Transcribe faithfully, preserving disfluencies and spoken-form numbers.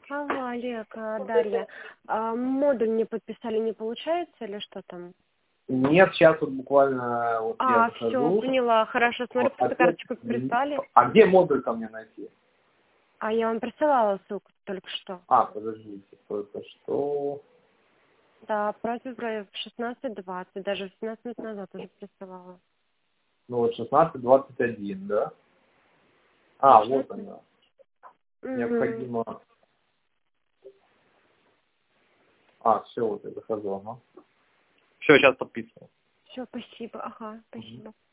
Алло, Олег, а, Дарья. А, модуль не подписали, не получается или что там? Нет, сейчас вот буквально вот я А, все, захожу. поняла. Хорошо, смотрю, Вот, просто ответ- карточку прислали. А где модуль ко мне найти? А я вам присылала ссылку только что. А, подождите, только что. Да, против в шестнадцать двадцать, даже семнадцать минут назад уже присылала. Ну вот шестнадцать двадцать один, да? А, шестнадцать. вот она. Угу. Необходимо. А, все, вот я захожу, ага. Все, сейчас подписываю. Все, спасибо. Ага, спасибо.